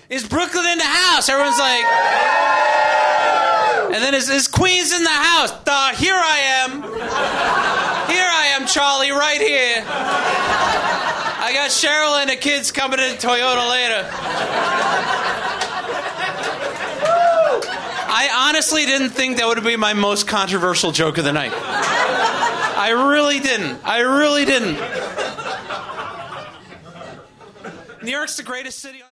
Is Brooklyn in the house? Everyone's like... And then is Queens in the house? Here I am. Here I am, Charlie, right here. I got Cheryl and the kids coming to Toyota later. I honestly didn't think that would be my most controversial joke of the night. I really didn't. New York's the greatest city...